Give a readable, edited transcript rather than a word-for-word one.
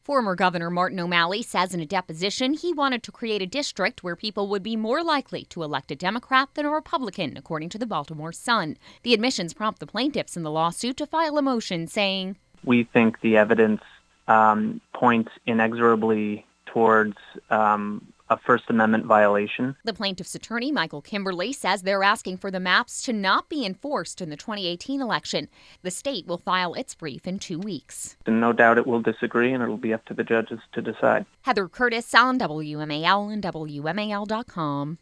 Former Governor Martin O'Malley says in a deposition he wanted to create a district where people would be more likely to elect a Democrat than a Republican, according to the Baltimore Sun. The admissions prompt the plaintiffs in the lawsuit to file a motion saying, "We think the evidence points inexorably towards a First Amendment violation." The plaintiff's attorney, Michael Kimberly, says they're asking for the maps to not be enforced in the 2018 election. The state will file its brief in 2 weeks. And no doubt it will disagree, and it'll be up to the judges to decide. Heather Curtis on WMAL and WMAL.com.